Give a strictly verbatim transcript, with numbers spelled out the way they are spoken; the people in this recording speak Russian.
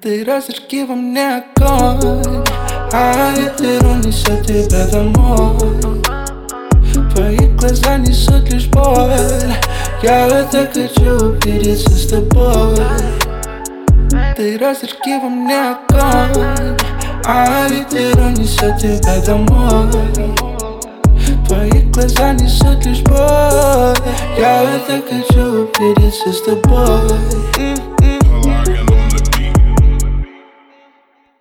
Ты разожги во мне огонь, а ветер унесет тебя домой. Твои глаза несут лишь боль, я так хочу увидеться с тобой. Ты разожги во мне огонь, а ветер унесет тебя домой. Твои глаза несут лишь боль, я так хочу увидеться с тобой.